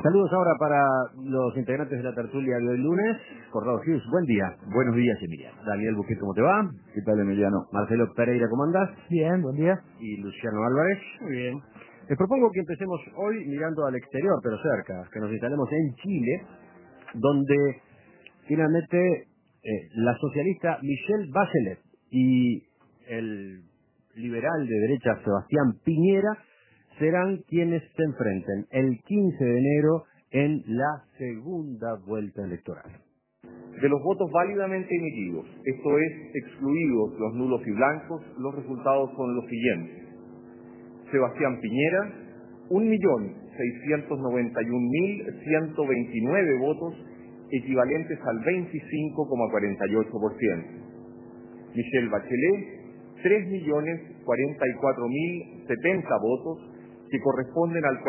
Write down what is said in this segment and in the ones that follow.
Saludos ahora para los integrantes de la tertulia de hoy lunes. Corrado Hughes, buen día. Buenos días, Emiliano. Daniel Buquet, ¿cómo te va? ¿Qué tal, Emiliano? Marcelo Pereira, ¿cómo andás? Bien, buen día. Y Luciano Álvarez. Muy bien. Les propongo que empecemos hoy mirando al exterior, pero cerca, que nos instalemos en Chile, donde finalmente la socialista Michelle Bachelet y el liberal de derecha Sebastián Piñera serán quienes se enfrenten el 15 de enero en la segunda vuelta electoral. De los votos válidamente emitidos, esto es, excluidos los nulos y blancos, los resultados son los siguientes. Sebastián Piñera, 1.691.129 votos, equivalentes al 25,48%. Michelle Bachelet, 3.044.070 votos, que corresponden al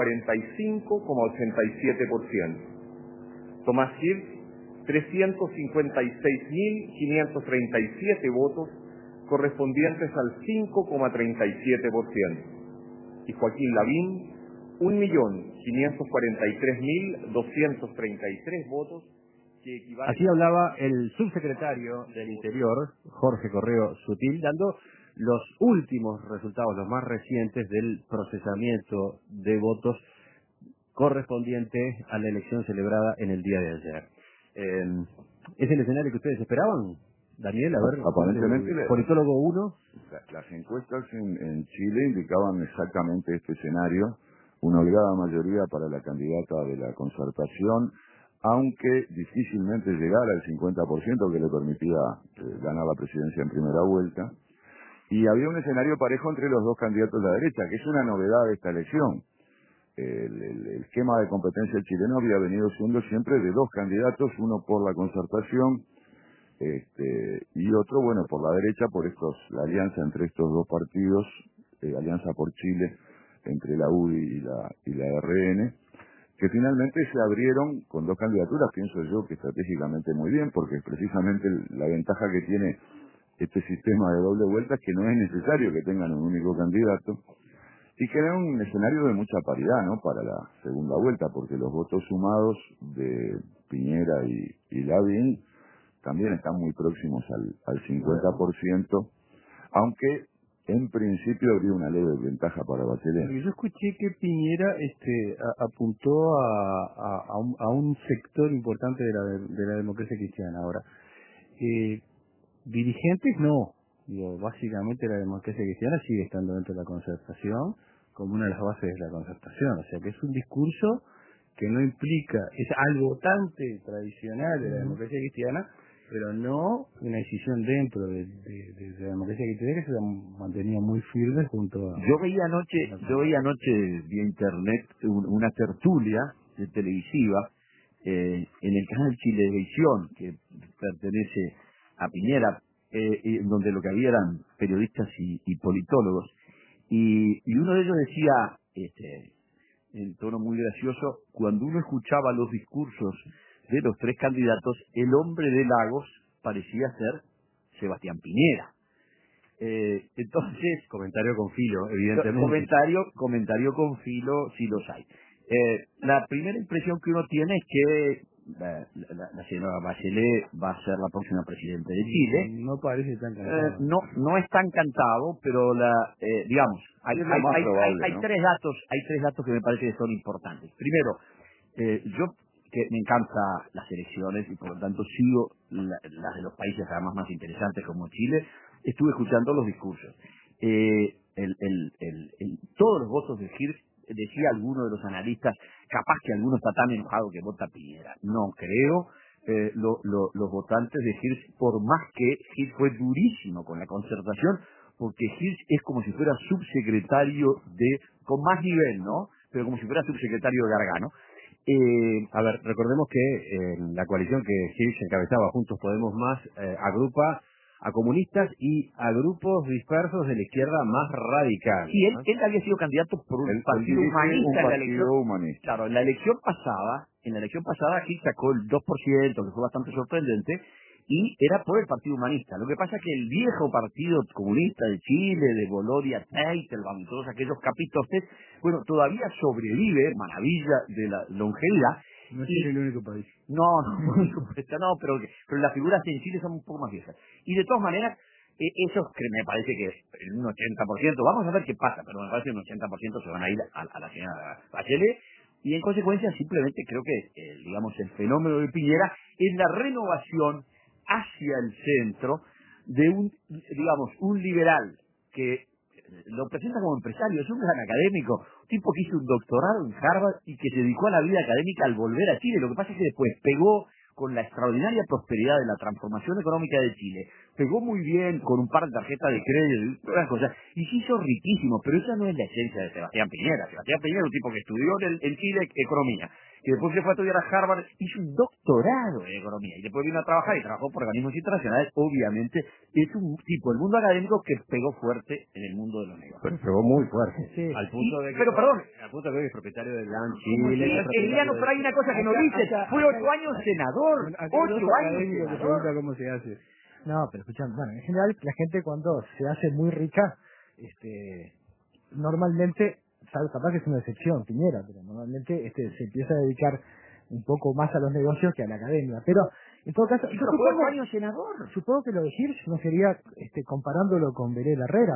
45,87%. Tomás Hirsch, 356.537 votos, correspondientes al 5,37%. Y Joaquín Lavín, 1.543.233 votos, que equivalen... Así hablaba el subsecretario del Interior, Jorge Correo Sutil, dando los últimos resultados, los más recientes del procesamiento de votos correspondiente a la elección celebrada en el día de ayer. ¿Es el escenario que ustedes esperaban, Daniel? A ver, aparentemente, politólogo 1. Las encuestas en Chile indicaban exactamente este escenario, una holgada mayoría para la candidata de la Concertación, aunque difícilmente llegara al 50% que le permitía ganar la presidencia en primera vuelta. Y había un escenario parejo entre los dos candidatos de la derecha, que es una novedad de esta elección. El esquema de competencia chileno había venido siendo siempre de dos candidatos, uno por la Concertación y otro, bueno, por la derecha, por la alianza entre estos dos partidos, Alianza por Chile, entre la UDI y la RN, que finalmente se abrieron con dos candidaturas, pienso yo que estratégicamente muy bien, porque precisamente la ventaja que tiene este sistema de doble vuelta es que no es necesario que tengan un único candidato, y crea un escenario de mucha paridad, ¿no?, para la segunda vuelta, porque los votos sumados de Piñera y Lavín también están muy próximos al 50%, aunque en principio habría una leve ventaja para Bachelet. Yo escuché que Piñera apuntó a un sector importante de la democracia cristiana. Ahora, dirigentes no. Básicamente la democracia cristiana sigue estando dentro de la Concertación como una de las bases de la Concertación. O sea que es un discurso que no implica, es algo bastante tradicional de la democracia cristiana, pero no una decisión dentro de la democracia cristiana que se ha mantenido muy firme junto a... Yo veía anoche vía internet una tertulia televisiva en el canal Chilevisión, que pertenece a Piñera, donde lo que había eran periodistas y politólogos, y uno de ellos decía, en tono muy gracioso, cuando uno escuchaba los discursos de los tres candidatos, el hombre de Lagos parecía ser Sebastián Piñera. Entonces, comentario con filo, evidentemente. Comentario con filo, si los hay. La primera impresión que uno tiene es que la señora Bachelet va a ser la próxima presidenta de Chile. No parece tan cantado. No es tan cantado, pero digamos, hay tres datos que me parece que son importantes. Primero, yo que me encantan las elecciones y por lo tanto sigo las de los países además más interesantes como Chile, estuve escuchando los discursos. Todos los votos de Hirsch, decía alguno de los analistas, capaz que alguno está tan enojado que vota Piñera. No creo. Los votantes de Hirsch, por más que Hirsch fue durísimo con la Concertación, porque Hirsch es como si fuera subsecretario con más nivel, ¿no? Pero como si fuera subsecretario de Gargano. A ver, recordemos que la coalición que Hirsch encabezaba, Juntos Podemos Más, agrupa a comunistas y a grupos dispersos de la izquierda más radical. Y él había sido candidato por un partido humanista en la elección. Claro, en la elección pasada Hirsch sacó el 2%, que fue bastante sorprendente, y era por el Partido Humanista. Lo que pasa es que el viejo Partido Comunista de Chile, de Gloria Teitelbaum, todos aquellos capitostes, bueno, todavía sobrevive, maravilla de la longevidad. No es el único país. No, por supuesto, no, pero las figuras en Chile son un poco más viejas. Y de todas maneras, esos que me parece que en un 80%, vamos a ver qué pasa, pero me parece que un 80% se van a ir a la señora Bachelet, y en consecuencia simplemente creo que, digamos, el fenómeno de Piñera es la renovación hacia el centro de un liberal que lo presenta como empresario, es un gran académico, un tipo que hizo un doctorado en Harvard y que se dedicó a la vida académica al volver a Chile. Lo que pasa es que después pegó con la extraordinaria prosperidad de la transformación económica de Chile, pegó muy bien con un par de tarjetas de crédito y todas las cosas, y se hizo riquísimo, pero esa no es la esencia de Sebastián Piñera. Sebastián Piñera es un tipo que estudió en Chile economía, que después se fue a estudiar a Harvard, hizo un doctorado en economía, y después vino a trabajar y trabajó por organismos internacionales. Obviamente es un tipo del mundo académico que pegó fuerte en el mundo de los negocios. Pegó muy fuerte. Sí. Al punto de que, pero perdón, al punto de que hoy es propietario de LAN Chile. Emiliano, pero hay una cosa que no dice, fue 8 años senador, 8 años que senador. pregunta cómo se hace. No, pero escuchame, bueno, en general la gente cuando se hace muy rica, normalmente, sabes, capaz que es una excepción, Piñera, pero normalmente se empieza a dedicar un poco más a los negocios que a la academia. Pero en todo caso, yo supongo que lo de Hirsch no sería comparándolo con Berel Herrera.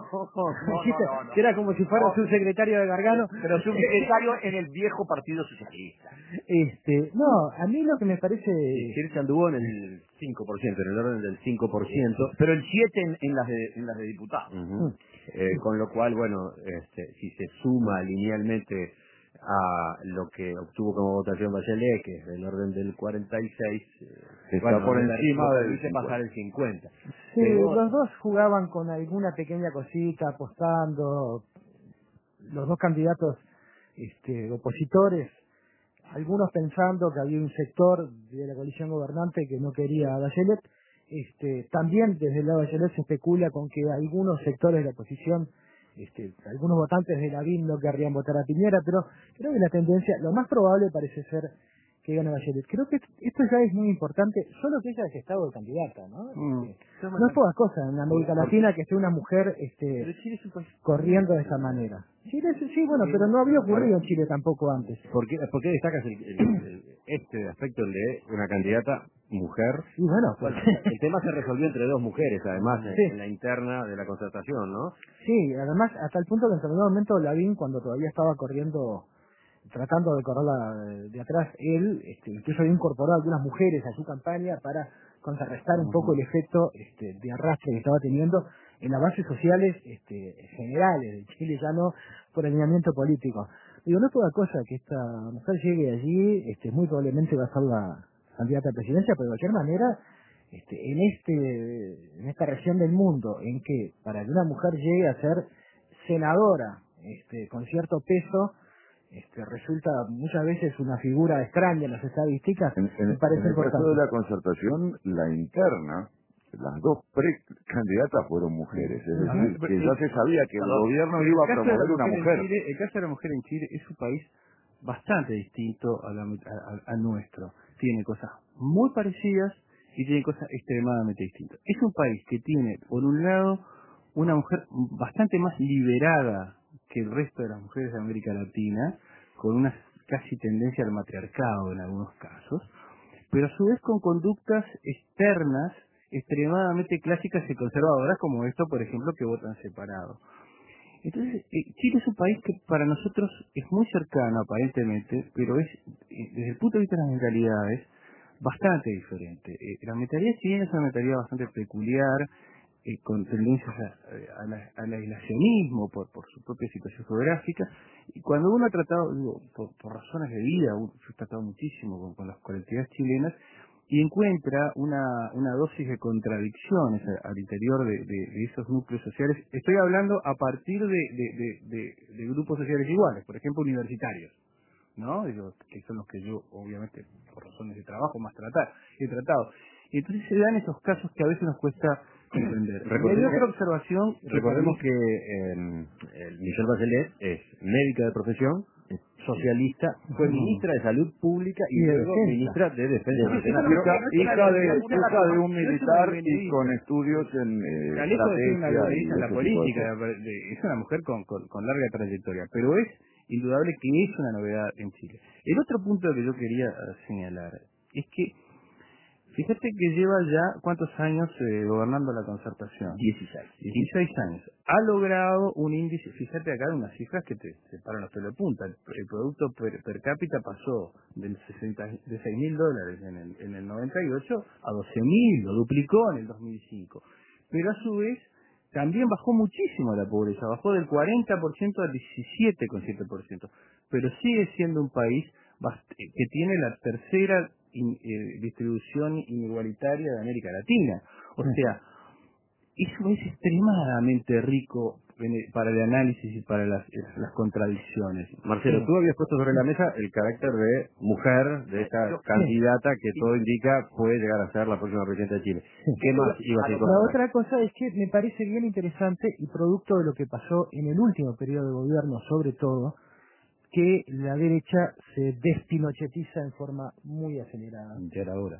No. Que era como si fuera su secretario de Gargano. Pero su secretario en el viejo Partido Socialista. No, a mí lo que me parece... Hirsch anduvo en el 5%, en el orden del 5%. Pero el 7 en las de diputados. Con lo cual, bueno, si se suma linealmente a lo que obtuvo como votación Bachelet, que es del orden del 46, está por encima del dice pasar el 50. Sí, Pero los dos jugaban con alguna pequeña cosita, apostando, los dos candidatos opositores, algunos pensando que había un sector de la coalición gobernante que no quería a Bachelet. También desde el lado de Bachelet se especula con que algunos sectores de la oposición, algunos votantes de la BIN no querrían votar a Piñera, pero creo que la tendencia, lo más probable parece ser que gane Bachelet. Creo que esto ya es muy importante, solo que ella es estado de candidata, ¿no? No es poca cosa en América Latina que esté una mujer corriendo de esa manera. Chile, sí, bueno, pero no había ocurrido en Chile tampoco antes. ¿Por qué destacas este aspecto, el de una candidata mujer? Y bueno, el tema se resolvió entre dos mujeres, además, sí, en la interna de la concertación, ¿no? Sí, además, hasta el punto que en determinado momento Lavín, cuando todavía estaba corriendo, tratando de correrla de atrás, él incluso había incorporado a algunas mujeres a su campaña para contrarrestar un poco el efecto de arrastre que estaba teniendo en las bases sociales generales de Chile, ya no por alineamiento político. Digo, no es toda cosa que esta mujer llegue allí, muy probablemente va a ser la candidata a presidencia, pero de cualquier manera, en esta región del mundo, en que para que una mujer llegue a ser senadora, con cierto peso, resulta muchas veces una figura extraña en las estadísticas, me parece en el importante. caso de la concertación, la interna, las dos precandidatas fueron mujeres, es decir, que ya se sabía que el gobierno iba a promover una mujer. El caso de la mujer en Chile es un país bastante distinto al nuestro. Tiene cosas muy parecidas y tiene cosas extremadamente distintas. Es un país que tiene, por un lado, una mujer bastante más liberada que el resto de las mujeres de América Latina, con una casi tendencia al matriarcado en algunos casos, pero a su vez con conductas externas extremadamente clásicas y conservadoras, como esto, por ejemplo, que votan separado. Entonces, Chile es un país que para nosotros es muy cercano aparentemente, pero es, desde el punto de vista de las mentalidades, bastante diferente. La mentalidad chilena es una mentalidad bastante peculiar, con tendencias al aislacionismo por su propia situación geográfica, y cuando uno ha tratado, por razones de vida, yo he tratado muchísimo con las colectividades chilenas, y encuentra una dosis de contradicciones al interior de esos núcleos sociales. Estoy hablando a partir de grupos sociales iguales, por ejemplo universitarios, ¿no? Que son los que yo, obviamente, por razones de trabajo, más he tratado. Y entonces se dan esos casos que a veces nos cuesta comprender. Recordemos que Michelle Bachelet es médica de profesión, es socialista, fue ministra de Salud Pública y luego ministra de Defensa Nacional. Hija de un militar y con estudios en lejos de ser una estrategia novedad en la política, es una mujer con larga trayectoria, pero es indudable que es una novedad en Chile. El otro punto que yo quería señalar es que fíjate que lleva ya, ¿cuántos años gobernando la Concertación? 16 años. Ha logrado un índice, fíjate acá unas cifras que te paran los pelos de punta. El producto per cápita pasó de $6.000 en el 98 a 12.000, lo duplicó en el 2005. Pero a su vez, también bajó muchísimo la pobreza, bajó del 40% al 17,7%. Pero sigue siendo un país que tiene la tercera distribución inigualitaria de América Latina. O sea, eso es extremadamente rico para el análisis y para las contradicciones. Marcelo, tú habías puesto sobre la mesa el carácter de mujer de esta candidata que todo indica puede llegar a ser la próxima presidenta de Chile. ¿Qué más ibas a incorporar? La otra cosa es que me parece bien interesante y producto de lo que pasó en el último periodo de gobierno, sobre todo, que la derecha se despinochetiza en forma muy acelerada. Ya era hora.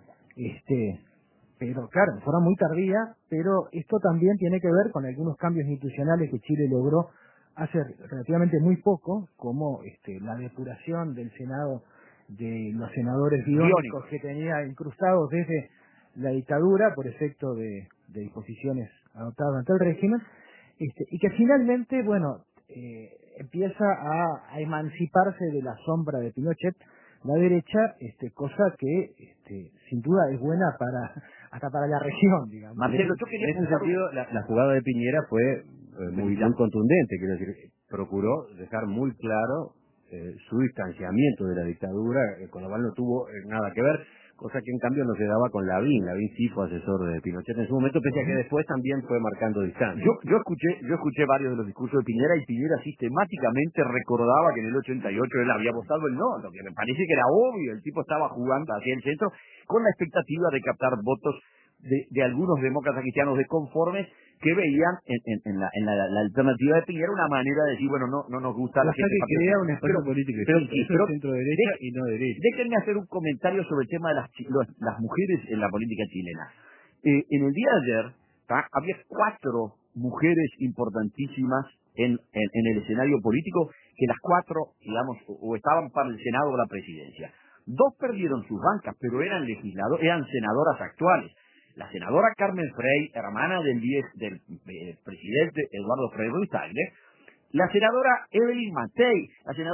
Pero claro, en forma muy tardía, pero esto también tiene que ver con algunos cambios institucionales que Chile logró hace relativamente muy poco, como la depuración del Senado de los senadores biónicos que tenía incrustados desde la dictadura por efecto de disposiciones adoptadas ante el régimen, y que finalmente, bueno, empieza a emanciparse de la sombra de Pinochet la derecha, cosa que sin duda es buena hasta para la región, digamos. Marcelo, en ese sentido la jugada de Piñera fue muy contundente, quiero decir, procuró dejar muy claro su distanciamiento de la dictadura, con lo cual no tuvo nada que ver, cosa que en cambio no se daba con Lavín. Lavín sí fue asesor de Pinochet en su momento, pese a que después también fue marcando distancia. Yo escuché varios de los discursos de Piñera, y Piñera sistemáticamente recordaba que en el 88 él había votado el no, lo que me parece que era obvio. El tipo estaba jugando hacia el centro con la expectativa de captar votos de algunos demócratas cristianos desconformes que veían en la alternativa de Piñera una manera de decir, bueno, no nos gusta la gente que crea un espacio político pero centro derecha y no derecha. Déjenme hacer un comentario sobre el tema de las mujeres en la política chilena. En el día de ayer había 4 mujeres importantísimas en el escenario político, que las 4, digamos, o estaban para el Senado o la presidencia. 2 perdieron sus bancas, pero eran senadoras actuales. La senadora Carmen Frey, hermana del presidente Eduardo Frei Ruiz-Tagle, la senadora Evelyn Matei,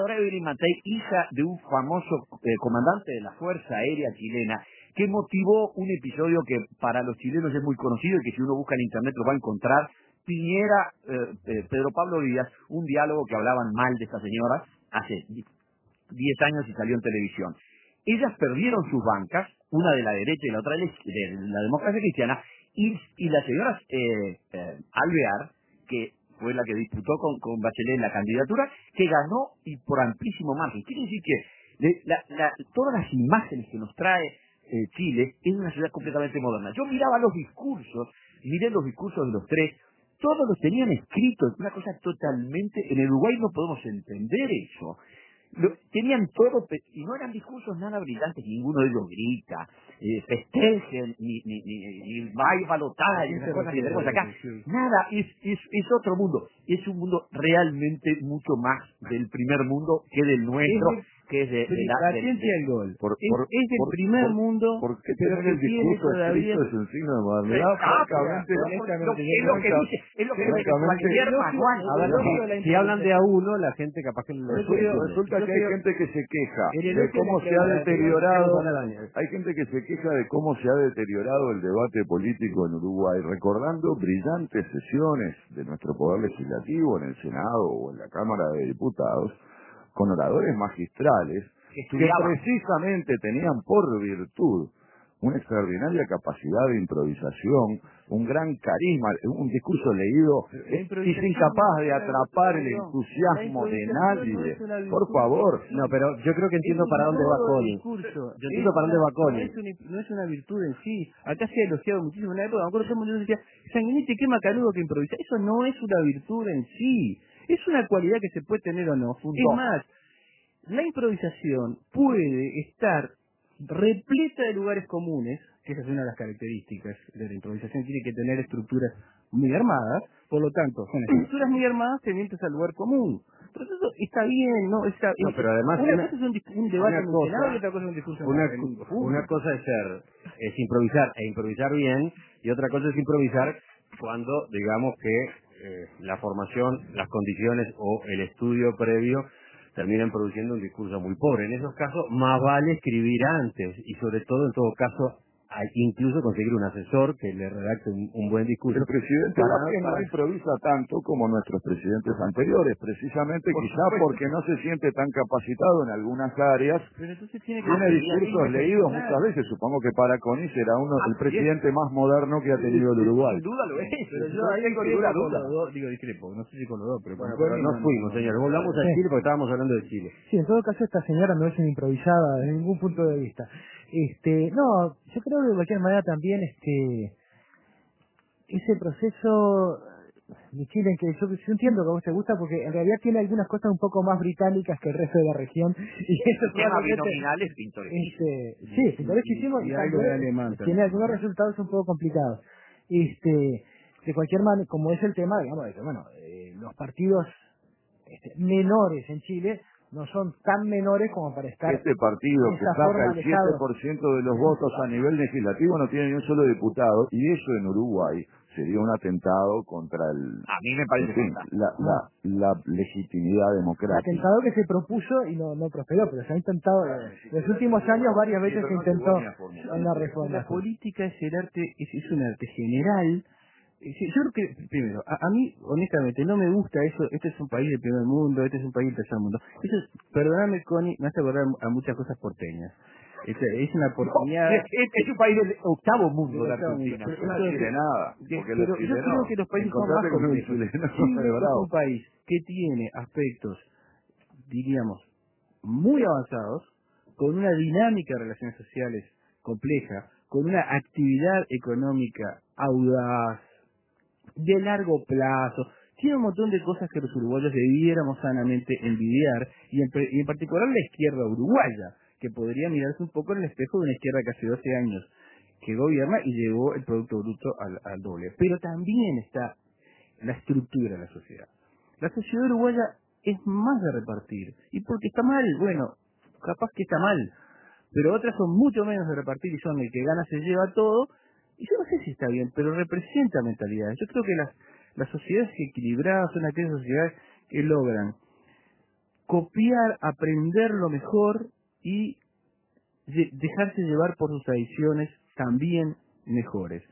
hija de un famoso comandante de la Fuerza Aérea chilena, que motivó un episodio que para los chilenos es muy conocido y que si uno busca en internet lo va a encontrar. Piñera, Pedro Pablo Díaz, un diálogo que hablaban mal de esta señora hace 10 años y salió en televisión. Ellas perdieron sus bancas, una de la derecha y la otra de la democracia cristiana, y la señora Alvear, que fue la que disputó con Bachelet la candidatura, que ganó y por amplísimo margen. Quiere decir que todas las imágenes que nos trae Chile es una ciudad completamente moderna. Yo miré los discursos de los 3, todos los tenían escritos, una cosa totalmente... En el Uruguay no podemos entender eso. Tenían todo, y no eran discursos nada brillantes, ninguno de ellos grita, festejen, ni vaya balotaje, esas cosas que tenemos acá. Nada, es otro mundo. Es un mundo realmente mucho más del primer mundo que del nuestro, que es de la ciencia del gol. Es del primer mundo, ¿por qué pero tener el discurso escrito es un signo de modernidad? Es lo que dice cualquier manual. Si hablan de a uno, la gente capaz que lo resulta que hay gente que se queja de cómo se ha deteriorado, hay gente que se queja de cómo se ha deteriorado el debate político en Uruguay, recordando brillantes sesiones de nuestro poder legislativo en el Senado o en la Cámara de Diputados, con oradores magistrales que precisamente tenían por virtud una extraordinaria capacidad de improvisación, un gran carisma, un discurso leído y sin capaz de atrapar el entusiasmo de nadie. Por favor. No, pero yo creo que entiendo para dónde va Connie. Yo entiendo para dónde va Connie. No es una virtud en sí. Acá se ha elogiado muchísimo en la época. Me acuerdo que todo el mundo decía, Sanguinetti, qué macanudo que improvisa. Eso no es una virtud en sí. Es una cualidad que se puede tener o no. Es más, la improvisación puede estar repleta de lugares comunes, que esa es una de las características de la improvisación, tiene que tener estructuras muy armadas, por lo tanto, son estructuras muy armadas tendientes al lugar común. Entonces eso está bien, ¿no? Pero además una cosa es un debate una cosa, emocional y otra cosa es un discurso una cosa es improvisar e improvisar bien, y otra cosa es improvisar cuando digamos que la formación, las condiciones o el estudio previo terminan produciendo un discurso muy pobre. En esos casos más vale escribir antes y sobre todo en todo caso incluso conseguir un asesor que le redacte un buen discurso. El presidente Vázquez no improvisa tanto como nuestros presidentes anteriores, precisamente quizá porque no se siente tan capacitado en algunas áreas. Pero entonces tiene discursos leídos muchas veces. Supongo que Paraconi será el presidente más moderno que ha tenido el Uruguay. Sin duda lo es. Pero yo no tengo ninguna duda. Discrepo, no sé si con los dos, pero bueno, no fuimos, señor. Volvamos a Chile porque estábamos hablando de Chile. Sí, en todo caso esta señora no es una improvisada desde ningún punto de vista. No, yo creo que de cualquier manera también ese proceso de Chile, en que yo entiendo que a vos te gusta, porque en realidad tiene algunas cosas un poco más británicas que el resto de la región, y eso el tema binominal es pintoresquísimo. Sí, pintoresquísimo, y tiene algunos resultados un poco complicados. De cualquier manera, como es el tema, digamos, de que, bueno, los partidos menores en Chile no son tan menores como para estar... Este partido que saca el 7% de los votos a nivel legislativo no tiene ni un solo diputado, y eso en Uruguay sería un atentado contra a mí me parece la legitimidad democrática. Atentado que se propuso y no prosperó, pero se ha intentado, en los últimos años varias veces se intentó una reforma. La política es el arte, es un arte general. Yo creo que, primero, a mí, honestamente, no me gusta eso. Este es un país del primer mundo, este es un país del tercer mundo. Eso perdóname, Connie, me hace acordar a muchas cosas porteñas. Es una oportunidad... Es un país del octavo mundo, la Argentina. No tiene nada. Pero yo creo que los países son más complejos. Chile es un país que tiene aspectos, diríamos, muy avanzados, con una dinámica de relaciones sociales compleja, con una actividad económica audaz, de largo plazo, tiene un montón de cosas que los uruguayos debiéramos sanamente envidiar, y en particular la izquierda uruguaya, que podría mirarse un poco en el espejo de una izquierda que hace 12 años que gobierna y llevó el Producto Bruto al doble. Pero también está la estructura de la sociedad. La sociedad uruguaya es más de repartir, y porque está mal, bueno, capaz que está mal, pero otras son mucho menos de repartir y son el que gana se lleva todo. Y yo no sé si está bien, pero representa mentalidades. Yo creo que las sociedades equilibradas son aquellas sociedades que logran copiar, aprender lo mejor y dejarse llevar por sus tradiciones también mejores.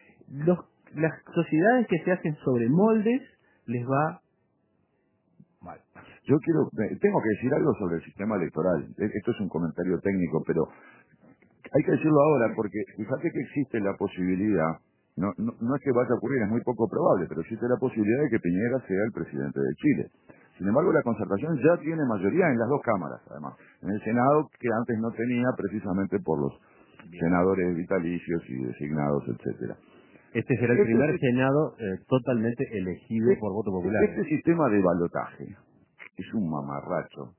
Las sociedades que se hacen sobre moldes les va mal. Yo tengo que decir algo sobre el sistema electoral. Esto es un comentario técnico, pero hay que decirlo ahora, porque fíjate que existe la posibilidad, no es que vaya a ocurrir, es muy poco probable, pero existe la posibilidad de que Piñera sea el presidente de Chile. Sin embargo, la Concertación ya tiene mayoría en las dos cámaras, además. En el Senado, que antes no tenía, precisamente por los senadores vitalicios y designados, etcétera. Este será el primer Senado totalmente elegido por voto popular. Este sistema de balotaje es un mamarracho.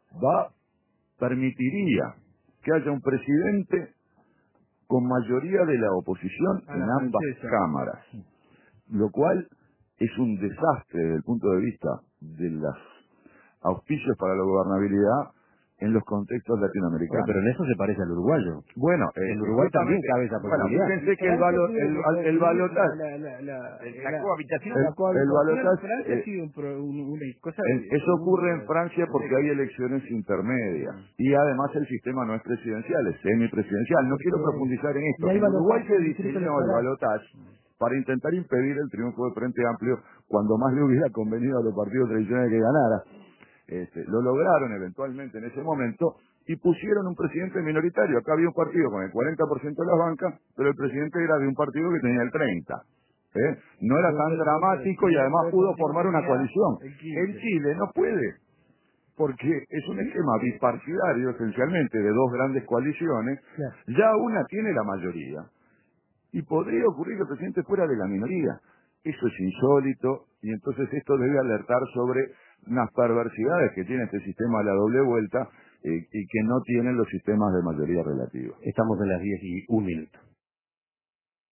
Permitiría que haya un presidente con mayoría de la oposición en ambas cámaras, lo cual es un desastre desde el punto de vista de los auspicios para la gobernabilidad en los contextos latinoamericanos. Pero en eso se parece al uruguayo. Bueno, el Uruguay también cabe esa posibilidad. Fíjense que el balotaje, la cohabitación, el balotaje, Francia ha sido una cosa. Eso ocurre en Francia porque hay elecciones intermedias y además el sistema no es presidencial, es semipresidencial. No quiero profundizar en esto. En Uruguay se diseñó el balotaje para intentar impedir el triunfo del Frente Amplio cuando más le hubiera convenido a los partidos tradicionales que ganara. Lo lograron eventualmente en ese momento y pusieron un presidente minoritario. Acá había un partido con el 40% de las bancas, pero el presidente era de un partido que tenía el 30%. No era tan dramático y además pudo formar una coalición. En Chile no puede, porque es un esquema bipartidario esencialmente de dos grandes coaliciones. Ya una tiene la mayoría y podría ocurrir que el presidente fuera de la minoría. Eso es insólito y entonces esto debe alertar sobre unas perversidades que tiene este sistema de la doble vuelta y que no tienen los sistemas de mayoría relativa. Estamos en las 10:01.